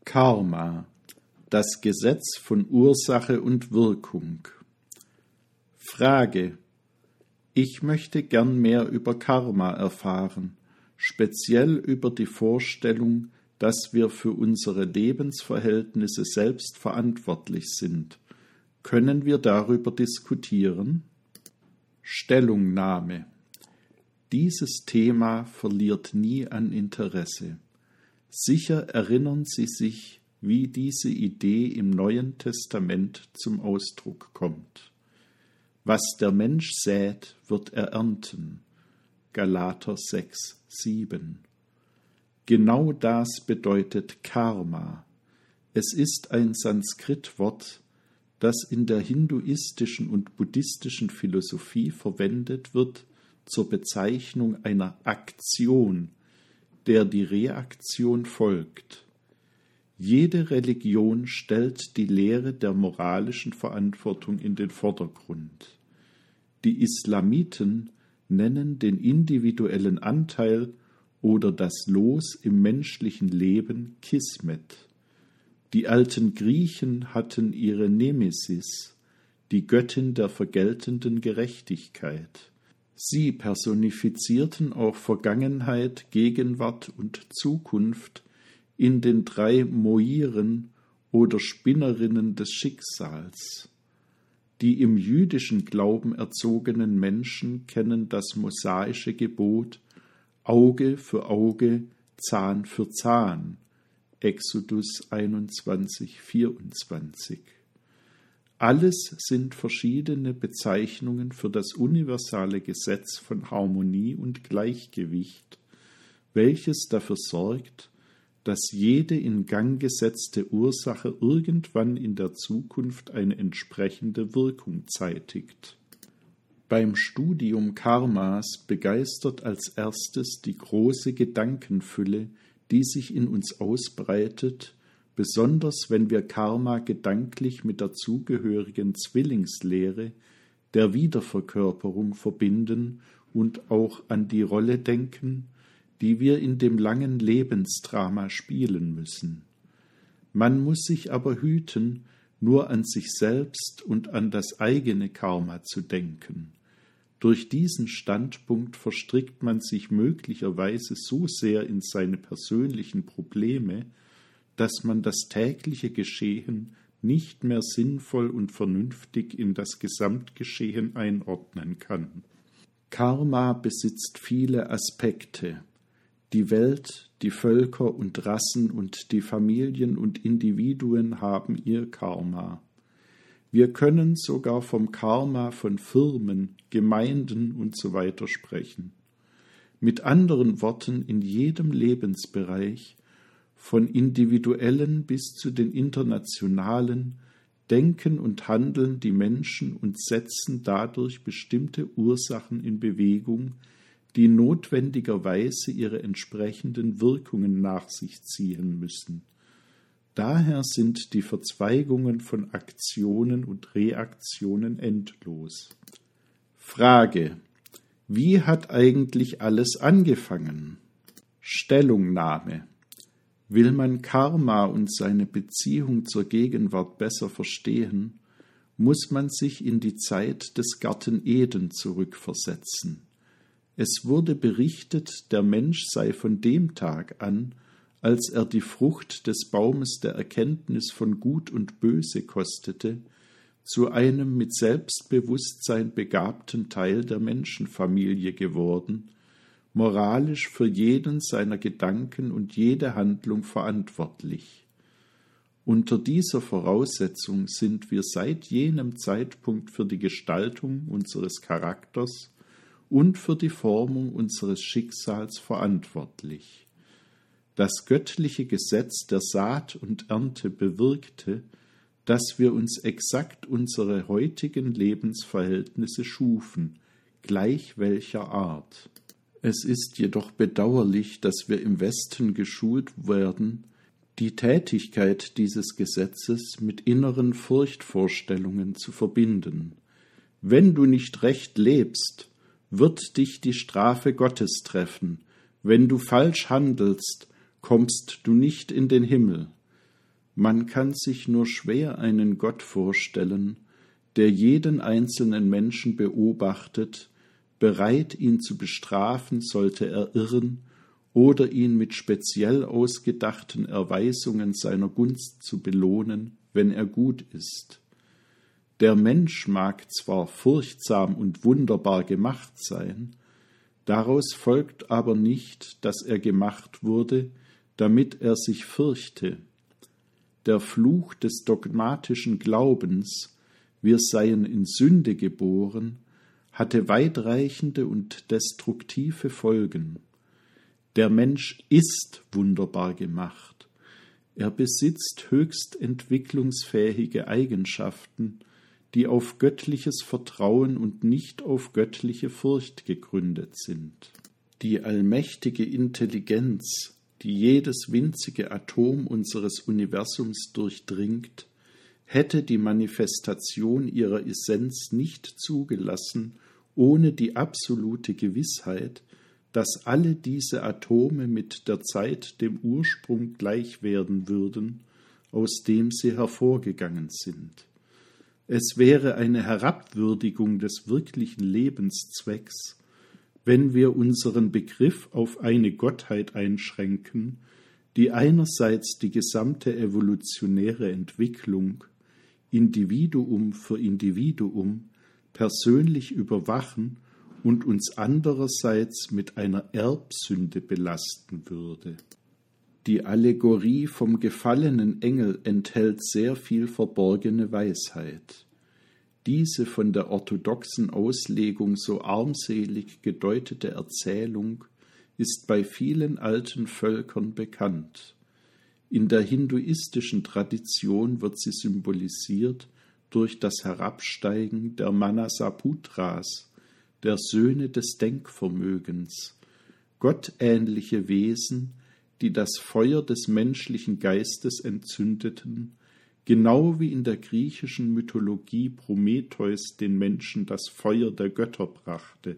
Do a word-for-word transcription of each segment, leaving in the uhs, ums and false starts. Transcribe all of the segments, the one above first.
Karma, das Gesetz von Ursache und Wirkung. Frage: Ich möchte gern mehr über Karma erfahren, speziell über die Vorstellung, dass wir für unsere Lebensverhältnisse selbst verantwortlich sind. Können wir darüber diskutieren? Stellungnahme: Dieses Thema verliert nie an Interesse. Sicher erinnern Sie sich, wie diese Idee im Neuen Testament zum Ausdruck kommt. Was der Mensch sät, wird er ernten. Galater sechs, sieben. Genau das bedeutet Karma. Es ist ein Sanskritwort, das in der hinduistischen und buddhistischen Philosophie verwendet wird zur Bezeichnung einer Aktion, der die Reaktion folgt. Jede Religion stellt die Lehre der moralischen Verantwortung in den Vordergrund. Die Islamiten nennen den individuellen Anteil oder das Los im menschlichen Leben Kismet. Die alten Griechen hatten ihre Nemesis, die Göttin der vergeltenden Gerechtigkeit. Sie personifizierten auch Vergangenheit, Gegenwart und Zukunft in den drei Moiren oder Spinnerinnen des Schicksals. Die im jüdischen Glauben erzogenen Menschen kennen das mosaische Gebot Auge für Auge, Zahn für Zahn, Exodus einundzwanzig, vierundzwanzig. Alles sind verschiedene Bezeichnungen für das universale Gesetz von Harmonie und Gleichgewicht, welches dafür sorgt, dass jede in Gang gesetzte Ursache irgendwann in der Zukunft eine entsprechende Wirkung zeitigt. Beim Studium Karmas begeistert als erstes die große Gedankenfülle, die sich in uns ausbreitet, besonders wenn wir Karma gedanklich mit der zugehörigen Zwillingslehre der Wiederverkörperung verbinden und auch an die Rolle denken, die wir in dem langen Lebensdrama spielen müssen. Man muss sich aber hüten, nur an sich selbst und an das eigene Karma zu denken. Durch diesen Standpunkt verstrickt man sich möglicherweise so sehr in seine persönlichen Probleme, dass man das tägliche Geschehen nicht mehr sinnvoll und vernünftig in das Gesamtgeschehen einordnen kann. Karma besitzt viele Aspekte. Die Welt, die Völker und Rassen und die Familien und Individuen haben ihr Karma. Wir können sogar vom Karma von Firmen, Gemeinden und so weiter sprechen. Mit anderen Worten, in jedem Lebensbereich, von individuellen bis zu den internationalen, denken und handeln die Menschen und setzen dadurch bestimmte Ursachen in Bewegung, die notwendigerweise ihre entsprechenden Wirkungen nach sich ziehen müssen. Daher sind die Verzweigungen von Aktionen und Reaktionen endlos. Frage: Wie hat eigentlich alles angefangen? Stellungnahme: Will man Karma und seine Beziehung zur Gegenwart besser verstehen, muss man sich in die Zeit des Garten Eden zurückversetzen. Es wurde berichtet, der Mensch sei von dem Tag an, als er die Frucht des Baumes der Erkenntnis von Gut und Böse kostete, zu einem mit Selbstbewusstsein begabten Teil der Menschenfamilie geworden, moralisch für jeden seiner Gedanken und jede Handlung verantwortlich. Unter dieser Voraussetzung sind wir seit jenem Zeitpunkt für die Gestaltung unseres Charakters und für die Formung unseres Schicksals verantwortlich. Das göttliche Gesetz der Saat und Ernte bewirkte, dass wir uns exakt unsere heutigen Lebensverhältnisse schufen, gleich welcher Art. Es ist jedoch bedauerlich, dass wir im Westen geschult werden, die Tätigkeit dieses Gesetzes mit inneren Furchtvorstellungen zu verbinden. Wenn du nicht recht lebst, wird dich die Strafe Gottes treffen. Wenn du falsch handelst, kommst du nicht in den Himmel. Man kann sich nur schwer einen Gott vorstellen, der jeden einzelnen Menschen beobachtet, bereit, ihn zu bestrafen, sollte er irren, oder ihn mit speziell ausgedachten Erweisungen seiner Gunst zu belohnen, wenn er gut ist. Der Mensch mag zwar furchtsam und wunderbar gemacht sein, daraus folgt aber nicht, dass er gemacht wurde, damit er sich fürchte. Der Fluch des dogmatischen Glaubens, wir seien in Sünde geboren, hatte weitreichende und destruktive Folgen. Der Mensch ist wunderbar gemacht. Er besitzt höchst entwicklungsfähige Eigenschaften, die auf göttliches Vertrauen und nicht auf göttliche Furcht gegründet sind. Die allmächtige Intelligenz, die jedes winzige Atom unseres Universums durchdringt, hätte die Manifestation ihrer Essenz nicht zugelassen, ohne die absolute Gewissheit, dass alle diese Atome mit der Zeit dem Ursprung gleich werden würden, aus dem sie hervorgegangen sind. Es wäre eine Herabwürdigung des wirklichen Lebenszwecks, wenn wir unseren Begriff auf eine Gottheit einschränken, die einerseits die gesamte evolutionäre Entwicklung, Individuum für Individuum, persönlich überwachen und uns andererseits mit einer Erbsünde belasten würde. Die Allegorie vom gefallenen Engel enthält sehr viel verborgene Weisheit. Diese von der orthodoxen Auslegung so armselig gedeutete Erzählung ist bei vielen alten Völkern bekannt. In der hinduistischen Tradition wird sie symbolisiert durch das Herabsteigen der Manasaputras, der Söhne des Denkvermögens, gottähnliche Wesen, die das Feuer des menschlichen Geistes entzündeten, genau wie in der griechischen Mythologie Prometheus den Menschen das Feuer der Götter brachte.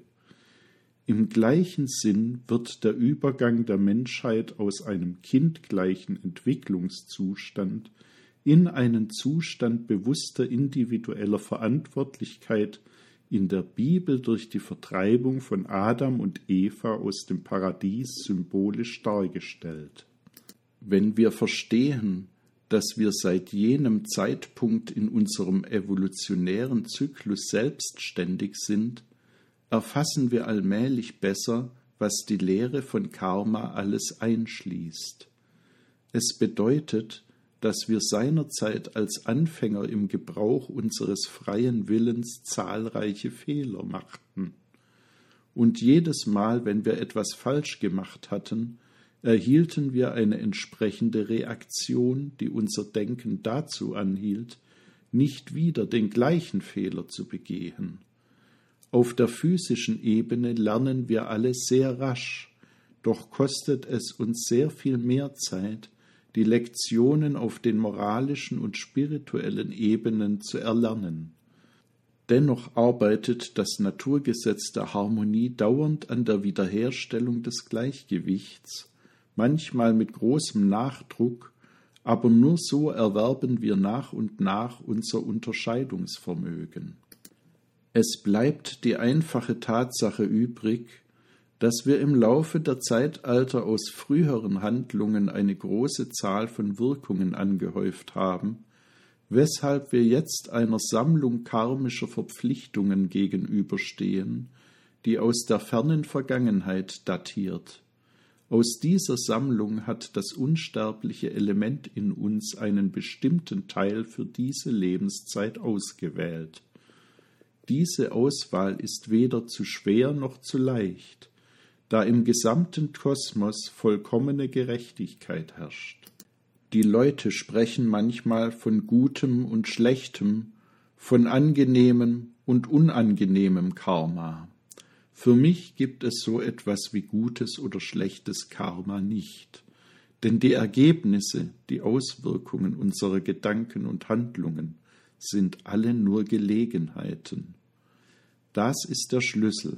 Im gleichen Sinn wird der Übergang der Menschheit aus einem kindgleichen Entwicklungszustand in einen Zustand bewusster individueller Verantwortlichkeit in der Bibel durch die Vertreibung von Adam und Eva aus dem Paradies symbolisch dargestellt. Wenn wir verstehen, dass wir seit jenem Zeitpunkt in unserem evolutionären Zyklus selbstständig sind, erfassen wir allmählich besser, was die Lehre von Karma alles einschließt. Es bedeutet, dass wir seinerzeit als Anfänger im Gebrauch unseres freien Willens zahlreiche Fehler machten. Und jedes Mal, wenn wir etwas falsch gemacht hatten, erhielten wir eine entsprechende Reaktion, die unser Denken dazu anhielt, nicht wieder den gleichen Fehler zu begehen. Auf der physischen Ebene lernen wir alle sehr rasch, doch kostet es uns sehr viel mehr Zeit, die Lektionen auf den moralischen und spirituellen Ebenen zu erlernen. Dennoch arbeitet das Naturgesetz der Harmonie dauernd an der Wiederherstellung des Gleichgewichts, manchmal mit großem Nachdruck, aber nur so erwerben wir nach und nach unser Unterscheidungsvermögen. Es bleibt die einfache Tatsache übrig, dass wir im Laufe der Zeitalter aus früheren Handlungen eine große Zahl von Wirkungen angehäuft haben, weshalb wir jetzt einer Sammlung karmischer Verpflichtungen gegenüberstehen, die aus der fernen Vergangenheit datiert. Aus dieser Sammlung hat das unsterbliche Element in uns einen bestimmten Teil für diese Lebenszeit ausgewählt. Diese Auswahl ist weder zu schwer noch zu leicht, da im gesamten Kosmos vollkommene Gerechtigkeit herrscht. Die Leute sprechen manchmal von Gutem und Schlechtem, von angenehmem und unangenehmem Karma. Für mich gibt es so etwas wie gutes oder schlechtes Karma nicht, denn die Ergebnisse, die Auswirkungen unserer Gedanken und Handlungen sind alle nur Gelegenheiten. Das ist der Schlüssel.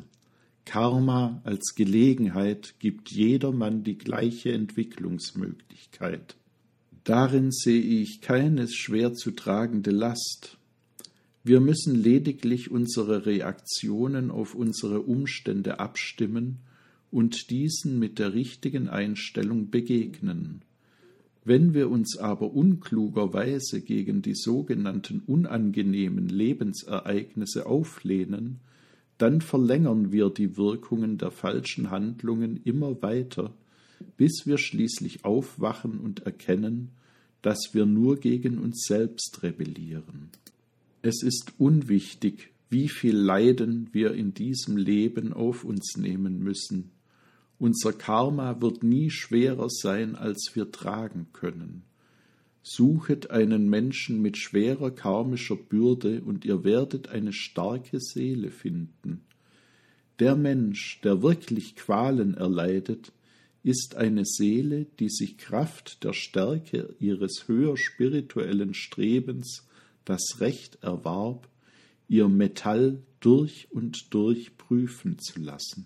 Karma als Gelegenheit gibt jedermann die gleiche Entwicklungsmöglichkeit. Darin sehe ich keine schwer zu tragende Last. Wir müssen lediglich unsere Reaktionen auf unsere Umstände abstimmen und diesen mit der richtigen Einstellung begegnen. Wenn wir uns aber unklugerweise gegen die sogenannten unangenehmen Lebensereignisse auflehnen, dann verlängern wir die Wirkungen der falschen Handlungen immer weiter, bis wir schließlich aufwachen und erkennen, dass wir nur gegen uns selbst rebellieren. Es ist unwichtig, wie viel Leiden wir in diesem Leben auf uns nehmen müssen. Unser Karma wird nie schwerer sein, als wir tragen können. Suchet einen Menschen mit schwerer karmischer Bürde, und ihr werdet eine starke Seele finden. Der Mensch, der wirklich Qualen erleidet, ist eine Seele, die sich Kraft der Stärke ihres höher spirituellen Strebens das Recht erwarb, ihr Metall durch und durch prüfen zu lassen.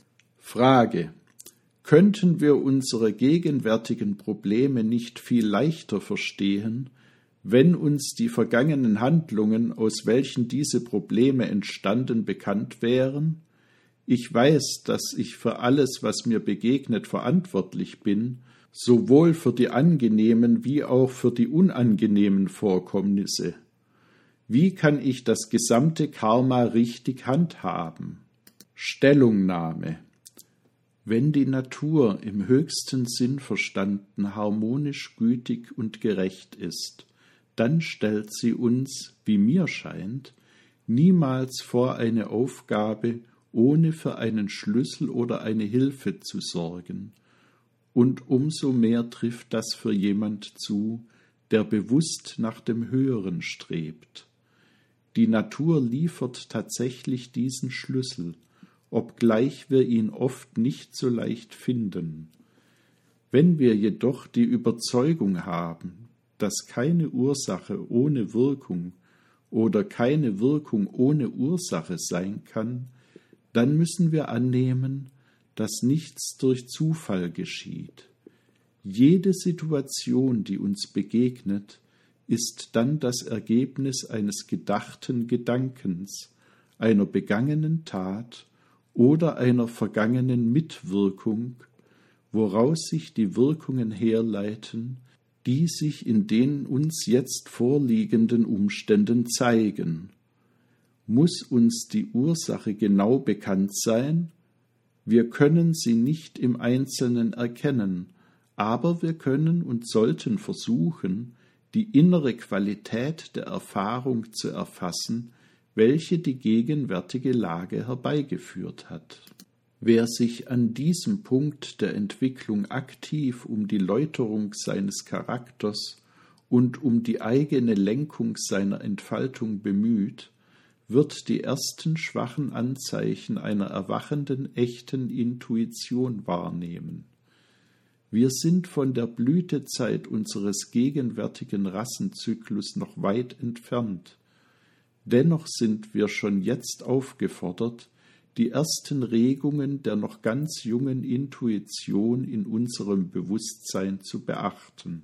Frage: Könnten wir unsere gegenwärtigen Probleme nicht viel leichter verstehen, wenn uns die vergangenen Handlungen, aus welchen diese Probleme entstanden, bekannt wären? Ich weiß, dass ich für alles, was mir begegnet, verantwortlich bin, sowohl für die angenehmen wie auch für die unangenehmen Vorkommnisse. Wie kann ich das gesamte Karma richtig handhaben? Stellungnahme: Wenn die Natur im höchsten Sinn verstanden harmonisch, gütig und gerecht ist, dann stellt sie uns, wie mir scheint, niemals vor eine Aufgabe, ohne für einen Schlüssel oder eine Hilfe zu sorgen. Und umso mehr trifft das für jemand zu, der bewusst nach dem Höheren strebt. Die Natur liefert tatsächlich diesen Schlüssel, obgleich wir ihn oft nicht so leicht finden. Wenn wir jedoch die Überzeugung haben, dass keine Ursache ohne Wirkung oder keine Wirkung ohne Ursache sein kann, dann müssen wir annehmen, dass nichts durch Zufall geschieht. Jede Situation, die uns begegnet, ist dann das Ergebnis eines gedachten Gedankens, einer begangenen Tat oder einer vergangenen Mitwirkung, woraus sich die Wirkungen herleiten, die sich in den uns jetzt vorliegenden Umständen zeigen. Muss uns die Ursache genau bekannt sein? Wir können sie nicht im Einzelnen erkennen, aber wir können und sollten versuchen, die innere Qualität der Erfahrung zu erfassen, welche die gegenwärtige Lage herbeigeführt hat. Wer sich an diesem Punkt der Entwicklung aktiv um die Läuterung seines Charakters und um die eigene Lenkung seiner Entfaltung bemüht, wird die ersten schwachen Anzeichen einer erwachenden, echten Intuition wahrnehmen. Wir sind von der Blütezeit unseres gegenwärtigen Rassenzyklus noch weit entfernt. Dennoch sind wir schon jetzt aufgefordert, die ersten Regungen der noch ganz jungen Intuition in unserem Bewusstsein zu beachten.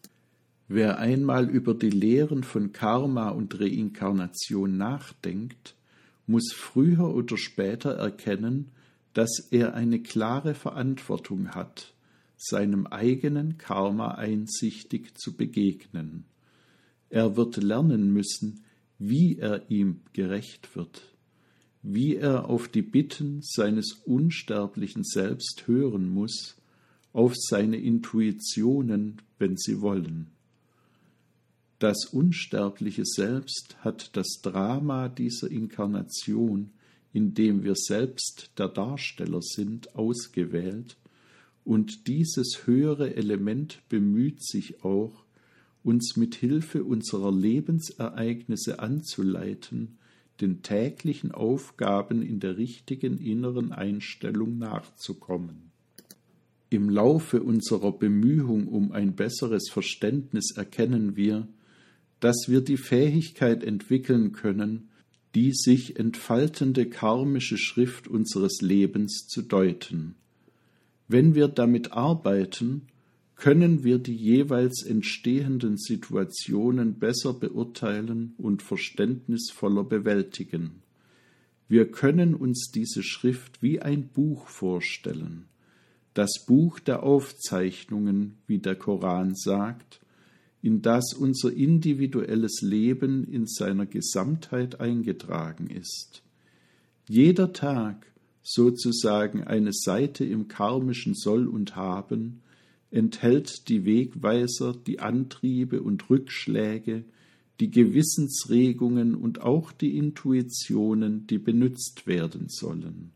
Wer einmal über die Lehren von Karma und Reinkarnation nachdenkt, muss früher oder später erkennen, dass er eine klare Verantwortung hat, seinem eigenen Karma einsichtig zu begegnen. Er wird lernen müssen, wie er ihm gerecht wird, wie er auf die Bitten seines unsterblichen Selbst hören muss, auf seine Intuitionen, wenn sie wollen. Das unsterbliche Selbst hat das Drama dieser Inkarnation, in dem wir selbst der Darsteller sind, ausgewählt, und dieses höhere Element bemüht sich auch, uns mit Hilfe unserer Lebensereignisse anzuleiten, den täglichen Aufgaben in der richtigen inneren Einstellung nachzukommen. Im Laufe unserer Bemühung um ein besseres Verständnis erkennen wir, dass wir die Fähigkeit entwickeln können, die sich entfaltende karmische Schrift unseres Lebens zu deuten. Wenn wir damit arbeiten, können wir die jeweils entstehenden Situationen besser beurteilen und verständnisvoller bewältigen. Wir können uns diese Schrift wie ein Buch vorstellen, das Buch der Aufzeichnungen, wie der Koran sagt, in das unser individuelles Leben in seiner Gesamtheit eingetragen ist. Jeder Tag, sozusagen eine Seite im karmischen Soll und Haben, enthält die Wegweiser, die Antriebe und Rückschläge, die Gewissensregungen und auch die Intuitionen, die benützt werden sollen.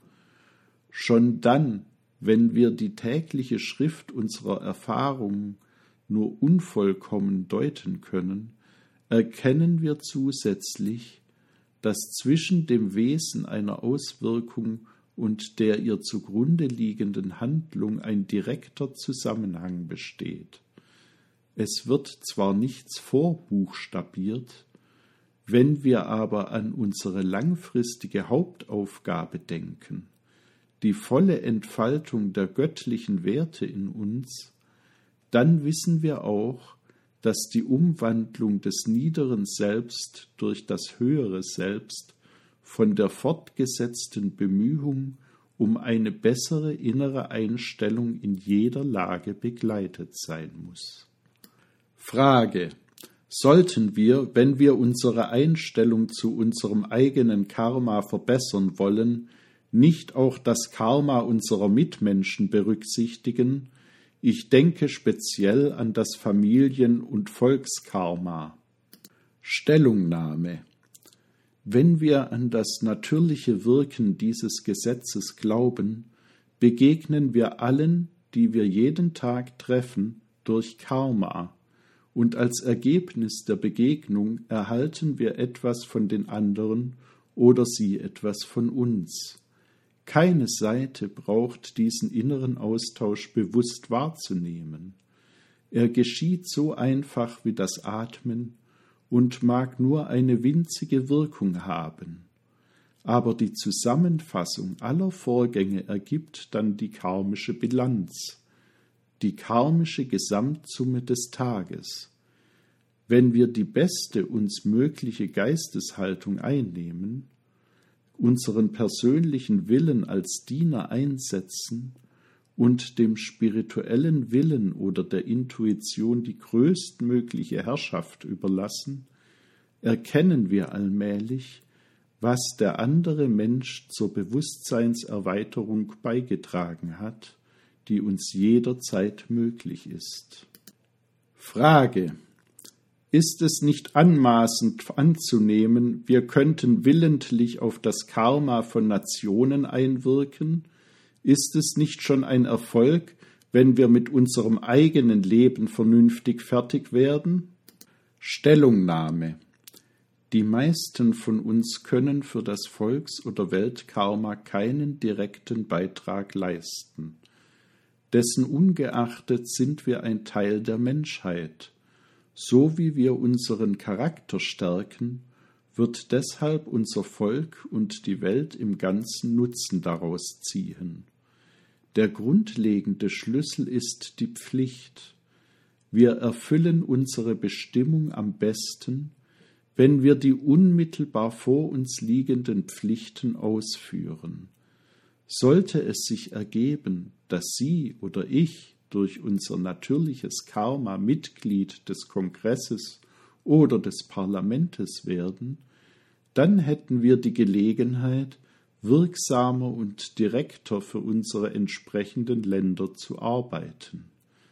Schon dann, wenn wir die tägliche Schrift unserer Erfahrungen nur unvollkommen deuten können, erkennen wir zusätzlich, dass zwischen dem Wesen einer Auswirkung und der ihr zugrunde liegenden Handlung ein direkter Zusammenhang besteht. Es wird zwar nichts vorbuchstabiert, wenn wir aber an unsere langfristige Hauptaufgabe denken, die volle Entfaltung der göttlichen Werte in uns, dann wissen wir auch, dass die Umwandlung des niederen Selbst durch das höhere Selbst von der fortgesetzten Bemühung um eine bessere innere Einstellung in jeder Lage begleitet sein muss. Frage: Sollten wir, wenn wir unsere Einstellung zu unserem eigenen Karma verbessern wollen, nicht auch das Karma unserer Mitmenschen berücksichtigen? Ich denke speziell an das Familien- und Volkskarma. Stellungnahme: Wenn wir an das natürliche Wirken dieses Gesetzes glauben, begegnen wir allen, die wir jeden Tag treffen, durch Karma, und als Ergebnis der Begegnung erhalten wir etwas von den anderen oder sie etwas von uns. Keine Seite braucht diesen inneren Austausch bewusst wahrzunehmen. Er geschieht so einfach wie das Atmen und mag nur eine winzige Wirkung haben. Aber die Zusammenfassung aller Vorgänge ergibt dann die karmische Bilanz, die karmische Gesamtsumme des Tages. Wenn wir die beste uns mögliche Geisteshaltung einnehmen, unseren persönlichen Willen als Diener einsetzen und dem spirituellen Willen oder der Intuition die größtmögliche Herrschaft überlassen, erkennen wir allmählich, was der andere Mensch zur Bewusstseinserweiterung beigetragen hat, die uns jederzeit möglich ist. Frage: Ist es nicht anmaßend anzunehmen, wir könnten willentlich auf das Karma von Nationen einwirken? Ist es nicht schon ein Erfolg, wenn wir mit unserem eigenen Leben vernünftig fertig werden? Stellungnahme: Die meisten von uns können für das Volks- oder Weltkarma keinen direkten Beitrag leisten. Dessen ungeachtet sind wir ein Teil der Menschheit. So wie wir unseren Charakter stärken, wird deshalb unser Volk und die Welt im Ganzen Nutzen daraus ziehen. Der grundlegende Schlüssel ist die Pflicht. Wir erfüllen unsere Bestimmung am besten, wenn wir die unmittelbar vor uns liegenden Pflichten ausführen. Sollte es sich ergeben, dass Sie oder ich durch unser natürliches Karma Mitglied des Kongresses oder des Parlamentes werden, dann hätten wir die Gelegenheit, wirksamer und direkter für unsere entsprechenden Länder zu arbeiten.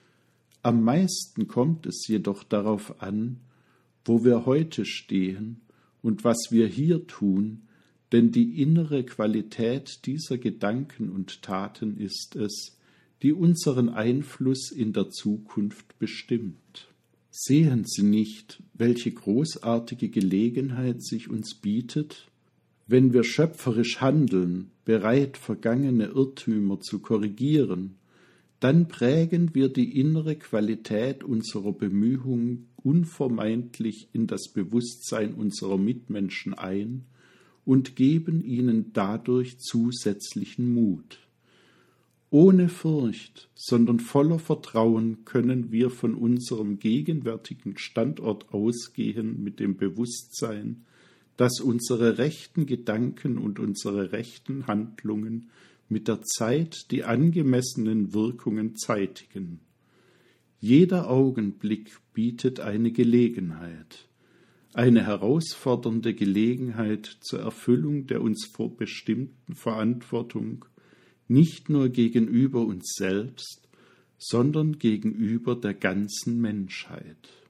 Am meisten kommt es jedoch darauf an, wo wir heute stehen und was wir hier tun, denn die innere Qualität dieser Gedanken und Taten ist es, die unseren Einfluss in der Zukunft bestimmt. Sehen Sie nicht, welche großartige Gelegenheit sich uns bietet, wenn wir schöpferisch handeln, bereit, vergangene Irrtümer zu korrigieren, dann prägen wir die innere Qualität unserer Bemühungen unvermeidlich in das Bewusstsein unserer Mitmenschen ein und geben ihnen dadurch zusätzlichen Mut. Ohne Furcht, sondern voller Vertrauen können wir von unserem gegenwärtigen Standort ausgehen mit dem Bewusstsein, dass unsere rechten Gedanken und unsere rechten Handlungen mit der Zeit die angemessenen Wirkungen zeitigen. Jeder Augenblick bietet eine Gelegenheit, eine herausfordernde Gelegenheit zur Erfüllung der uns vorbestimmten Verantwortung, nicht nur gegenüber uns selbst, sondern gegenüber der ganzen Menschheit.